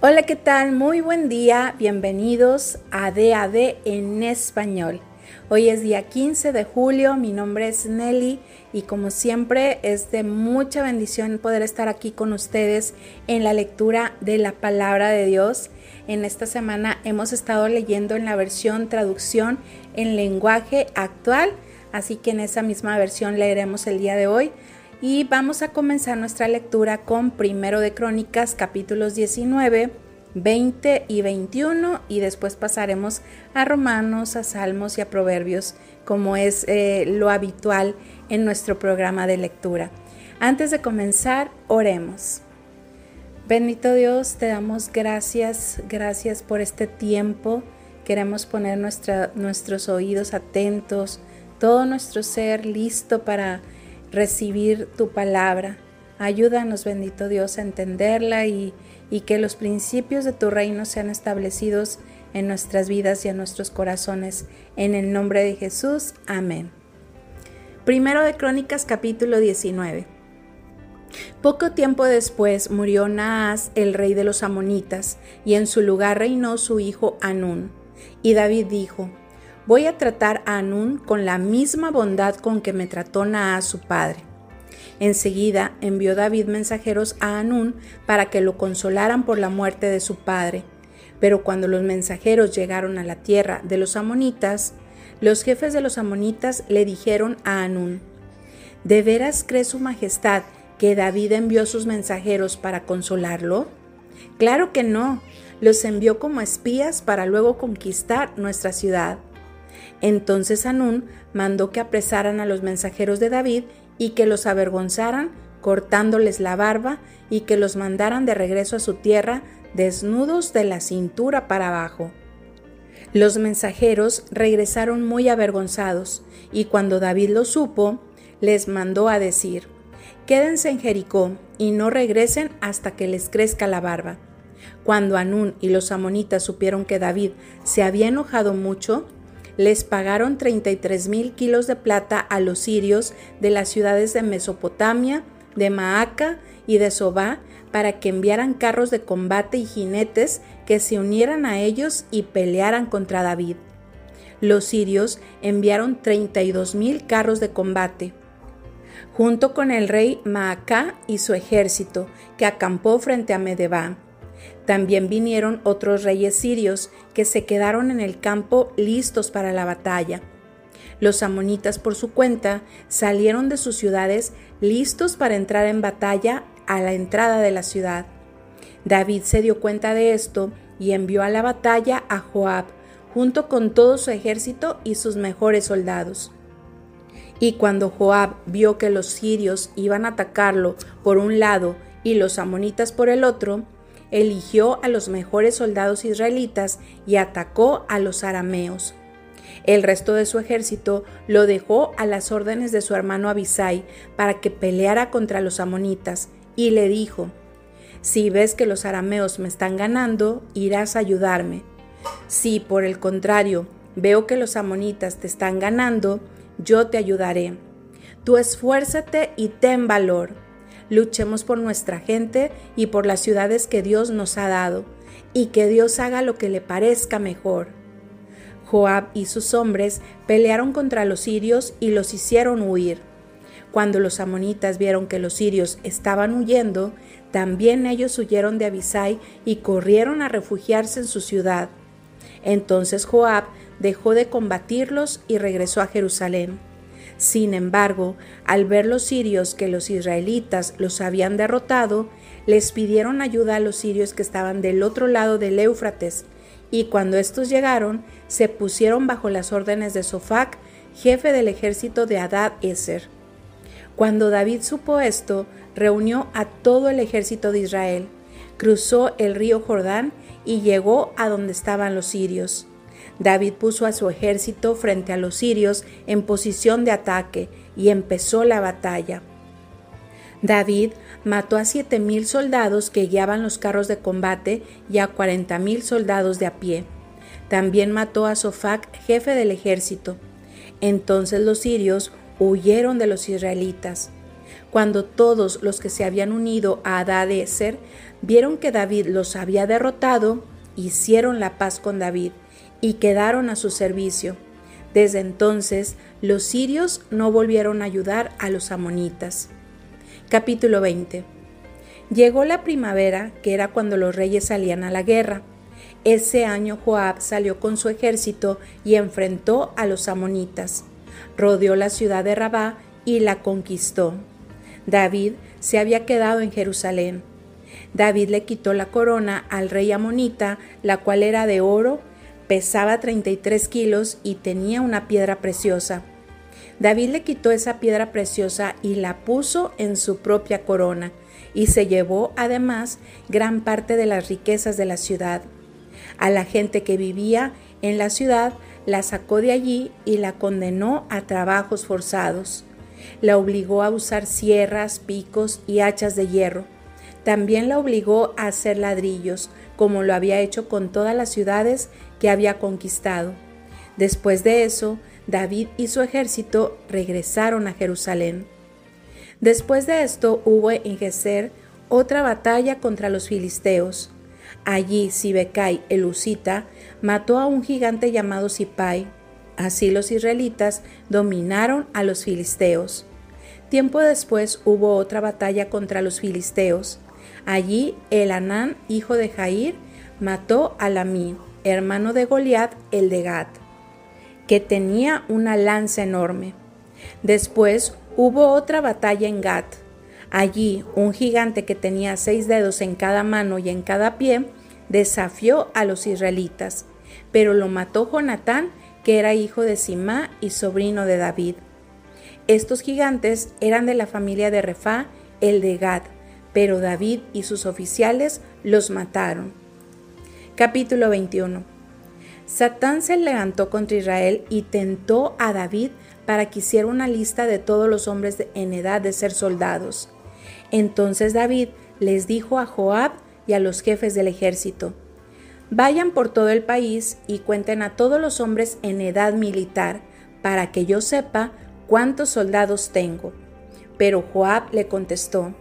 Hola, ¿qué tal? Muy buen día, bienvenidos a DAD en español. Hoy es día 15 de julio, mi nombre es Nelly y como siempre es de mucha bendición poder estar aquí con ustedes en la lectura de la palabra de Dios. En esta semana hemos estado leyendo en la versión traducción en lenguaje actual, así que en esa misma versión leeremos el día de hoy. Y vamos a comenzar nuestra lectura con Primero de Crónicas, capítulos 19, 20 y 21, y después pasaremos a Romanos, a Salmos y a Proverbios, como es lo habitual en nuestro programa de lectura. Antes de comenzar, oremos. Bendito Dios, te damos gracias por este tiempo. Queremos poner nuestros oídos atentos, todo nuestro ser listo para recibir tu palabra. Ayúdanos, bendito Dios, a entenderla y que los principios de tu reino sean establecidos en nuestras vidas y en nuestros corazones. En el nombre de Jesús, amén. Primero de Crónicas, capítulo 19. Poco tiempo después murió Naas, el rey de los amonitas, y en su lugar reinó su hijo Hanún. Y David dijo: voy a tratar a Hanún con la misma bondad con que me trató Naas su padre. Enseguida envió David mensajeros a Hanún para que lo consolaran por la muerte de su padre. Pero cuando los mensajeros llegaron a la tierra de los amonitas, los jefes de los amonitas le dijeron a Hanún: ¿de veras cree su majestad que David envió sus mensajeros para consolarlo? Claro que no, los envió como espías para luego conquistar nuestra ciudad. Entonces Hanún mandó que apresaran a los mensajeros de David y que los avergonzaran cortándoles la barba y que los mandaran de regreso a su tierra desnudos de la cintura para abajo. Los mensajeros regresaron muy avergonzados y cuando David lo supo, les mandó a decir: quédense en Jericó y no regresen hasta que les crezca la barba. Cuando Hanún y los amonitas supieron que David se había enojado mucho, les pagaron 33,000 kilos de plata a los sirios de las ciudades de Mesopotamia, de Maaca y de Sobá para que enviaran carros de combate y jinetes que se unieran a ellos y pelearan contra David. Los sirios enviaron 32,000 carros de combate, junto con el rey Maaca y su ejército, que acampó frente a Medeba. También vinieron otros reyes sirios que se quedaron en el campo listos para la batalla. Los amonitas por su cuenta salieron de sus ciudades listos para entrar en batalla a la entrada de la ciudad. David se dio cuenta de esto y envió a la batalla a Joab, junto con todo su ejército y sus mejores soldados. Y cuando Joab vio que los sirios iban a atacarlo por un lado y los amonitas por el otro, eligió a los mejores soldados israelitas y atacó a los arameos. El resto de su ejército lo dejó a las órdenes de su hermano Abisai para que peleara contra los amonitas, y le dijo: si ves que los arameos me están ganando, irás a ayudarme. Si por el contrario veo que los amonitas te están ganando, yo te ayudaré. Tú esfuérzate y ten valor. Luchemos por nuestra gente y por las ciudades que Dios nos ha dado, y que Dios haga lo que le parezca mejor. Joab y sus hombres pelearon contra los sirios y los hicieron huir. Cuando los amonitas vieron que los sirios estaban huyendo, también ellos huyeron de Abisai y corrieron a refugiarse en su ciudad. Entonces Joab dejó de combatirlos y regresó a Jerusalén. Sin embargo, al ver los sirios que los israelitas los habían derrotado, les pidieron ayuda a los sirios que estaban del otro lado del Éufrates, y cuando estos llegaron, se pusieron bajo las órdenes de Sofac, jefe del ejército de Hadad-Ezer. Cuando David supo esto, reunió a todo el ejército de Israel, cruzó el río Jordán y llegó a donde estaban los sirios. David puso a su ejército frente a los sirios en posición de ataque y empezó la batalla. David mató a 7,000 soldados que guiaban los carros de combate y a 40,000 soldados de a pie. También mató a Sofac, jefe del ejército. Entonces los sirios huyeron de los israelitas. Cuando todos los que se habían unido a Hadad-Ezer vieron que David los había derrotado, hicieron la paz con David y quedaron a su servicio. Desde entonces, los sirios no volvieron a ayudar a los amonitas. Capítulo 20. Llegó la primavera, que era cuando los reyes salían a la guerra. Ese año Joab salió con su ejército y enfrentó a los amonitas. Rodeó la ciudad de Rabá y la conquistó. David se había quedado en Jerusalén. David le quitó la corona al rey amonita, la cual era de oro, pesaba 33 kilos y tenía una piedra preciosa. David le quitó esa piedra preciosa y la puso en su propia corona, y se llevó además gran parte de las riquezas de la ciudad. A la gente que vivía en la ciudad la sacó de allí y la condenó a trabajos forzados. La obligó a usar sierras, picos y hachas de hierro. También la obligó a hacer ladrillos, como lo había hecho con todas las ciudades que había conquistado. Después de eso, David y su ejército regresaron a Jerusalén. Después de esto hubo en Gezer otra batalla contra los filisteos. Allí Sibecai el husita mató a un gigante llamado Sipai. Así los israelitas dominaron a los filisteos. Tiempo después hubo otra batalla contra los filisteos. Allí Elhanán, hijo de Jair, mató a Lamí, hermano de Goliat el de Gat, que tenía una lanza enorme. Después hubo otra batalla en Gat. Allí un gigante que tenía 6 dedos en cada mano y en cada pie desafió a los israelitas, pero lo mató Jonatán, que era hijo de Simá y sobrino de David. Estos gigantes eran de la familia de Refá, el de Gad, pero David y sus oficiales los mataron. Capítulo 21. Satán se levantó contra Israel y tentó a David para que hiciera una lista de todos los hombres en edad de ser soldados. Entonces David les dijo a Joab y a los jefes del ejército: vayan por todo el país y cuenten a todos los hombres en edad militar, para que yo sepa cuántos soldados tengo. Pero Joab le contestó: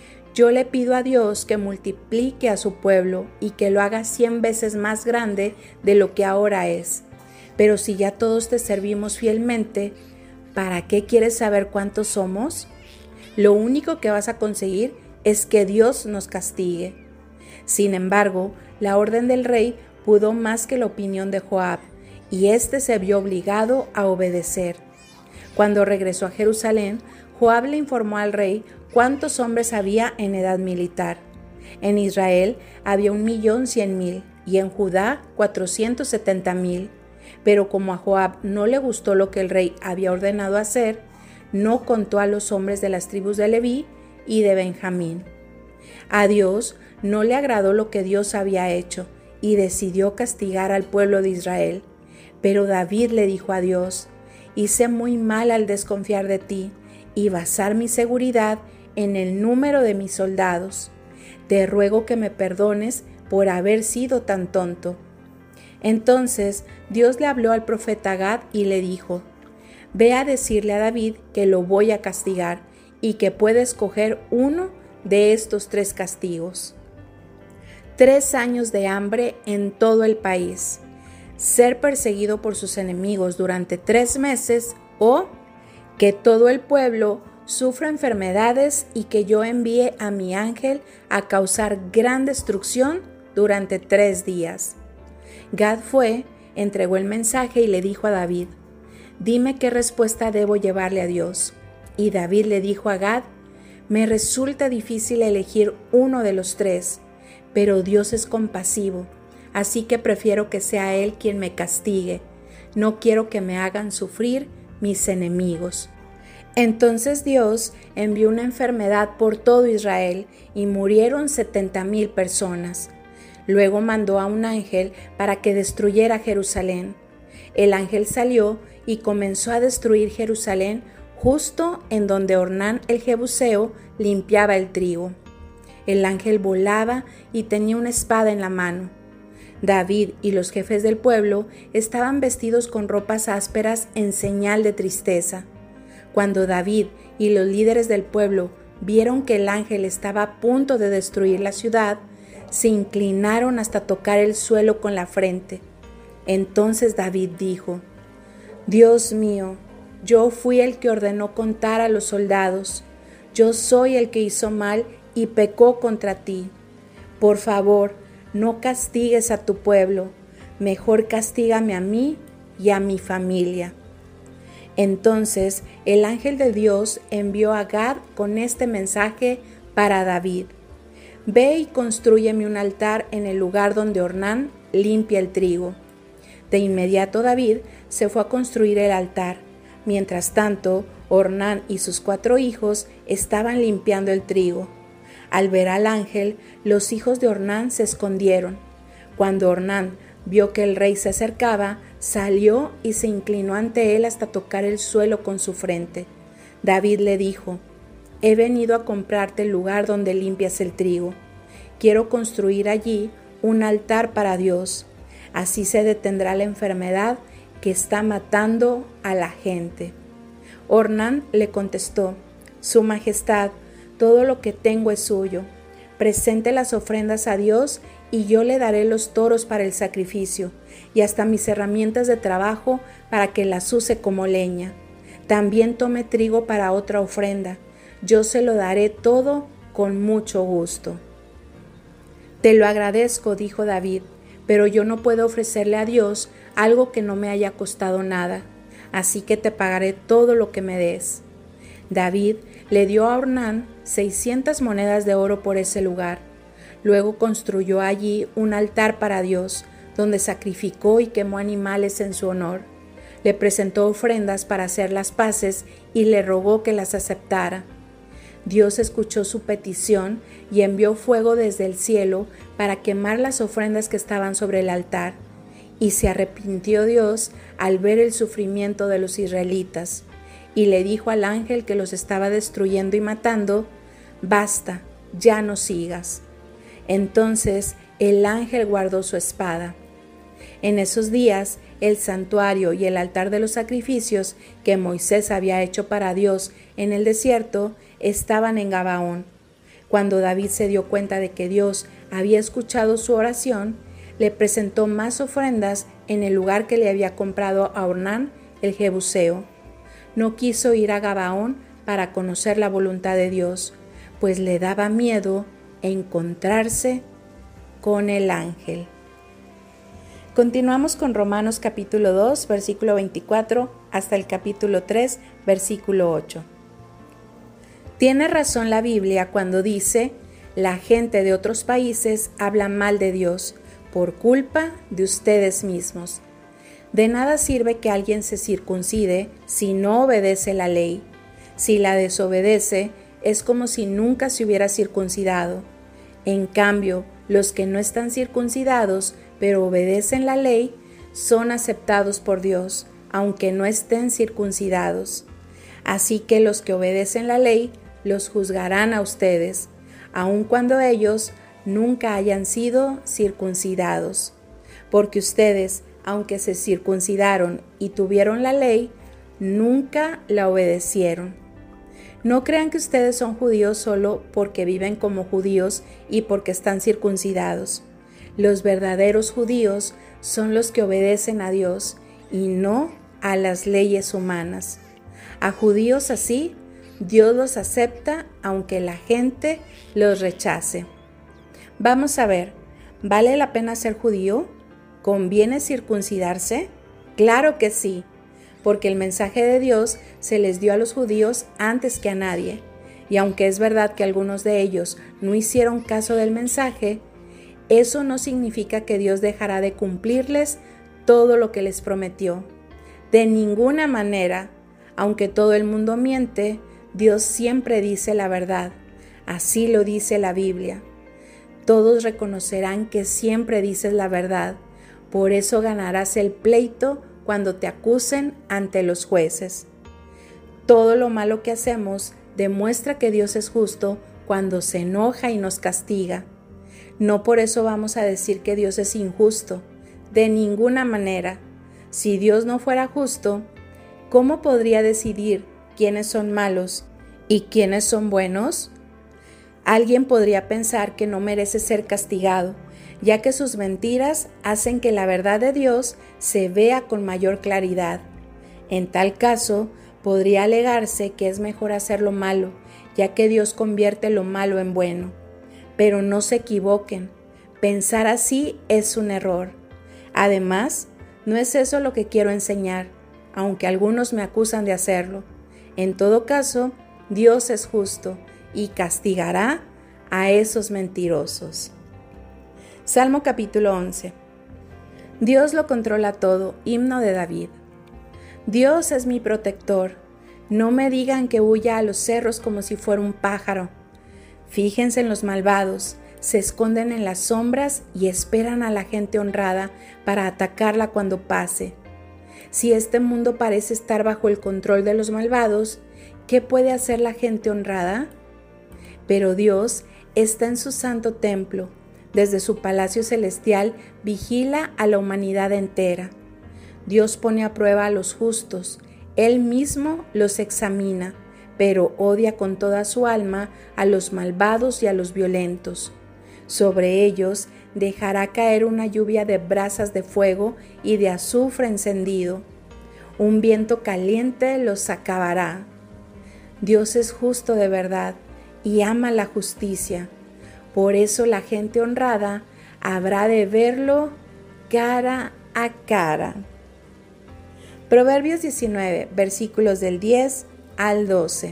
yo le pido a Dios que multiplique a su pueblo y que lo haga 100 veces más grande de lo que ahora es. Pero si ya todos te servimos fielmente, ¿para qué quieres saber cuántos somos? Lo único que vas a conseguir es que Dios nos castigue. Sin embargo, la orden del rey pudo más que la opinión de Joab, y éste se vio obligado a obedecer. Cuando regresó a Jerusalén, Joab le informó al rey cuántos hombres había en edad militar. En Israel había 1.100.000 y en Judá 470.000. Pero como a Joab no le gustó lo que el rey había ordenado hacer, no contó a los hombres de las tribus de Leví y de Benjamín. A Dios no le agradó lo que Dios había hecho y decidió castigar al pueblo de Israel. Pero David le dijo a Dios: hice muy mal al desconfiar de ti y basar mi seguridad en el número de mis soldados. Te ruego que me perdones por haber sido tan tonto. Entonces Dios le habló al profeta Gad y le dijo: ve a decirle a David que lo voy a castigar y que puede escoger uno de estos 3 castigos. 3 años de hambre en todo el país, ser perseguido por sus enemigos durante 3 meses, o que todo el pueblo sufra enfermedades y que yo envíe a mi ángel a causar gran destrucción durante 3 días. Gad fue, entregó el mensaje y le dijo a David: dime qué respuesta debo llevarle a Dios. Y David le dijo a Gad: me resulta difícil elegir uno de los 3, pero Dios es compasivo, así que prefiero que sea Él quien me castigue. No quiero que me hagan sufrir mis enemigos. Entonces Dios envió una enfermedad por todo Israel y murieron 70.000 personas. Luego mandó a un ángel para que destruyera Jerusalén. El ángel salió y comenzó a destruir Jerusalén justo en donde Ornán el Jebuseo limpiaba el trigo. El ángel volaba y tenía una espada en la mano. David y los jefes del pueblo estaban vestidos con ropas ásperas en señal de tristeza. Cuando David y los líderes del pueblo vieron que el ángel estaba a punto de destruir la ciudad, se inclinaron hasta tocar el suelo con la frente. Entonces David dijo: Dios mío, yo fui el que ordenó contar a los soldados. Yo soy el que hizo mal y pecó contra ti. Por favor, no castigues a tu pueblo, mejor castígame a mí y a mi familia. Entonces el ángel de Dios envió a Gad con este mensaje para David: Ve y constrúyeme un altar en el lugar donde Ornán limpia el trigo. De inmediato David se fue a construir el altar. Mientras tanto, Ornán y sus 4 hijos estaban limpiando el trigo. Al ver al ángel, los hijos de Ornán se escondieron. Cuando Ornán vio que el rey se acercaba, salió y se inclinó ante él hasta tocar el suelo con su frente. David le dijo: He venido a comprarte el lugar donde limpias el trigo. Quiero construir allí un altar para Dios. Así se detendrá la enfermedad que está matando a la gente. Ornán le contestó: Su Majestad, todo lo que tengo es suyo. Presente las ofrendas a Dios y yo le daré los toros para el sacrificio y hasta mis herramientas de trabajo para que las use como leña. También tome trigo para otra ofrenda. Yo se lo daré todo con mucho gusto. Te lo agradezco, dijo David, pero yo no puedo ofrecerle a Dios algo que no me haya costado nada, así que te pagaré todo lo que me des. David le dio a Ornán 600 monedas de oro por ese lugar. Luego construyó allí un altar para Dios, donde sacrificó y quemó animales en su honor. Le presentó ofrendas para hacer las paces y le rogó que las aceptara. Dios escuchó su petición y envió fuego desde el cielo para quemar las ofrendas que estaban sobre el altar. Y se arrepintió Dios al ver el sufrimiento de los israelitas. Y le dijo al ángel que los estaba destruyendo y matando: Basta, ya no sigas. Entonces el ángel guardó su espada. En esos días, el santuario y el altar de los sacrificios que Moisés había hecho para Dios en el desierto estaban en Gabaón. Cuando David se dio cuenta de que Dios había escuchado su oración, le presentó más ofrendas en el lugar que le había comprado a Ornán el Jebuseo. No quiso ir a Gabaón para conocer la voluntad de Dios, pues le daba miedo encontrarse con el ángel. Continuamos con Romanos capítulo 2, versículo 24 hasta el capítulo 3, versículo 8. Tiene razón la Biblia cuando dice: la gente de otros países habla mal de Dios por culpa de ustedes mismos. De nada sirve que alguien se circuncide si no obedece la ley. Si la desobedece, es como si nunca se hubiera circuncidado. En cambio, los que no están circuncidados, pero obedecen la ley, son aceptados por Dios, aunque no estén circuncidados. Así que los que obedecen la ley los juzgarán a ustedes, aun cuando ellos nunca hayan sido circuncidados. Porque ustedes, aunque se circuncidaron y tuvieron la ley, nunca la obedecieron. No crean que ustedes son judíos solo porque viven como judíos y porque están circuncidados. Los verdaderos judíos son los que obedecen a Dios y no a las leyes humanas. A judíos así, Dios los acepta aunque la gente los rechace. Vamos a ver, ¿vale la pena ser judío? ¿Conviene circuncidarse? Claro que sí, porque el mensaje de Dios se les dio a los judíos antes que a nadie. Y aunque es verdad que algunos de ellos no hicieron caso del mensaje, eso no significa que Dios dejará de cumplirles todo lo que les prometió. De ninguna manera, aunque todo el mundo miente, Dios siempre dice la verdad. Así lo dice la Biblia. Todos reconocerán que siempre dices la verdad. Por eso ganarás el pleito cuando te acusen ante los jueces. Todo lo malo que hacemos demuestra que Dios es justo cuando se enoja y nos castiga. No por eso vamos a decir que Dios es injusto. De ninguna manera. Si Dios no fuera justo, ¿cómo podría decidir quiénes son malos ¿Y quiénes son buenos? Alguien podría pensar que no merece ser castigado, ya que sus mentiras hacen que la verdad de Dios se vea con mayor claridad. En tal caso, podría alegarse que es mejor hacer lo malo, ya que Dios convierte lo malo en bueno. Pero no se equivoquen, pensar así es un error. Además, no es eso lo que quiero enseñar, aunque algunos me acusan de hacerlo. En todo caso, Dios es justo y castigará a esos mentirosos. Salmo capítulo 11. Dios lo controla todo, himno de David. Dios es mi protector. No me digan que huya a los cerros como si fuera un pájaro. Fíjense en los malvados, se esconden en las sombras y esperan a la gente honrada para atacarla cuando pase. Si este mundo parece estar bajo el control de los malvados, ¿qué puede hacer la gente honrada? Pero Dios está en su santo templo. Desde su palacio celestial vigila a la humanidad entera. Dios pone a prueba a los justos. Él mismo los examina, pero odia con toda su alma a los malvados y a los violentos. Sobre ellos dejará caer una lluvia de brasas de fuego y de azufre encendido. Un viento caliente los acabará. Dios es justo de verdad y ama la justicia. Por eso la gente honrada habrá de verlo cara a cara. Proverbios 19, versículos del 10 al 12.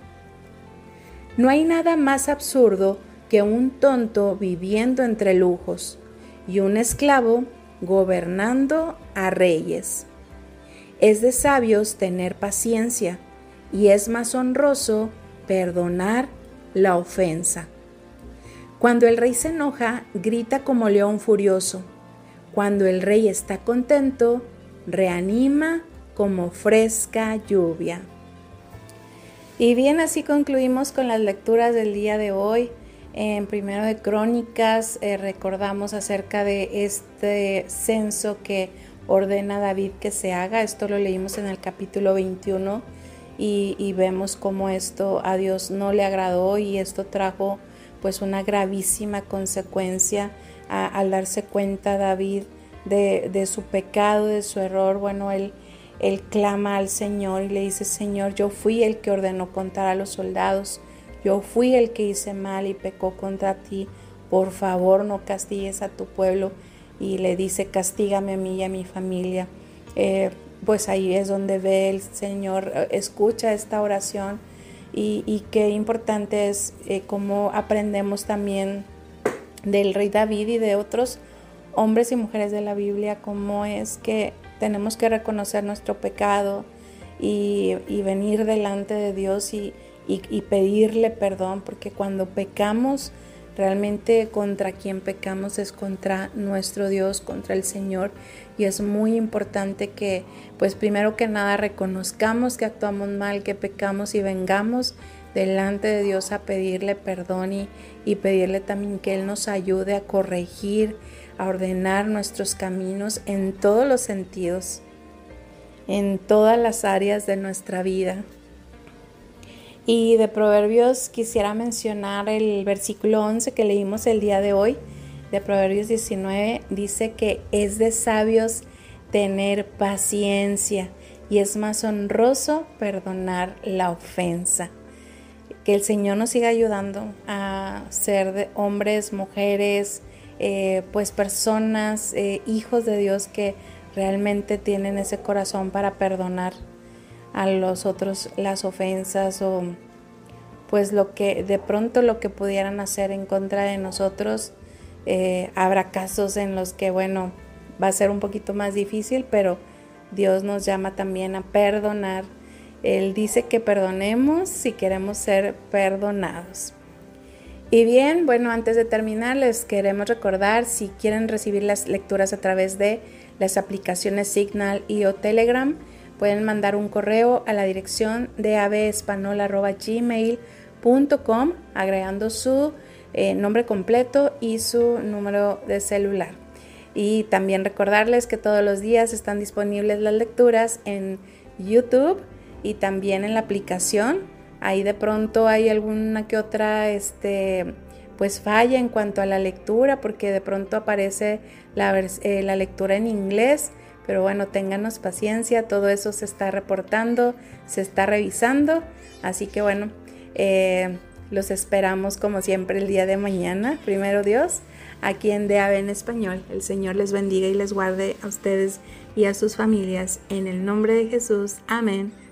No hay nada más absurdo que un tonto viviendo entre lujos y un esclavo gobernando a reyes. Es de sabios tener paciencia y es más honroso perdonar la ofensa. Cuando el rey se enoja, grita como león furioso. Cuando el rey está contento, reanima como fresca lluvia. Y bien, así concluimos con las lecturas del día de hoy. En Primero de Crónicas recordamos acerca de este censo que ordena David que se haga. Esto lo leímos en el capítulo 21 y vemos cómo esto a Dios no le agradó y esto trajo pues una gravísima consecuencia al darse cuenta David de su pecado, de su error. Bueno, él clama al Señor y le dice: Señor, yo fui el que ordenó contar a los soldados, yo fui el que hice mal y pecó contra ti, por favor no castigues a tu pueblo. Y le dice: castígame a mí y a mi familia. Pues ahí es donde ve el Señor, escucha esta oración y qué importante es cómo aprendemos también del rey David y de otros hombres y mujeres de la Biblia, cómo es que tenemos que reconocer nuestro pecado y venir delante de Dios y pedirle perdón, porque cuando pecamos, realmente contra quien pecamos es contra nuestro Dios, contra el Señor, y es muy importante que, pues primero que nada, reconozcamos que actuamos mal, que pecamos y vengamos delante de Dios a pedirle perdón y pedirle también que Él nos ayude a corregir, a ordenar nuestros caminos en todos los sentidos, en todas las áreas de nuestra vida. Y de Proverbios quisiera mencionar el versículo 11 que leímos el día de hoy, de Proverbios 19, dice que es de sabios tener paciencia y es más honroso perdonar la ofensa. Que el Señor nos siga ayudando a ser de hombres, mujeres, pues personas, hijos de Dios que realmente tienen ese corazón para perdonar a los otros las ofensas o pues lo que de pronto lo que pudieran hacer en contra de nosotros. Habrá casos en los que bueno, va a ser un poquito más difícil, pero Dios nos llama también a perdonar. Él dice que perdonemos si queremos ser perdonados. Y bien, bueno, antes de terminar les queremos recordar, si quieren recibir las lecturas a través de las aplicaciones Signal y o Telegram, pueden mandar un correo a la dirección de avespanol@gmail.com agregando su nombre completo y su número de celular. Y también recordarles que todos los días están disponibles las lecturas en YouTube y también en la aplicación Ahí de pronto hay alguna que otra pues falla en cuanto a la lectura, porque de pronto aparece la lectura en inglés, pero bueno, ténganos paciencia, todo eso se está reportando, se está revisando, así que bueno, los esperamos como siempre el día de mañana, primero Dios, aquí en DAB en Español. El Señor les bendiga y les guarde a ustedes y a sus familias, en el nombre de Jesús, amén.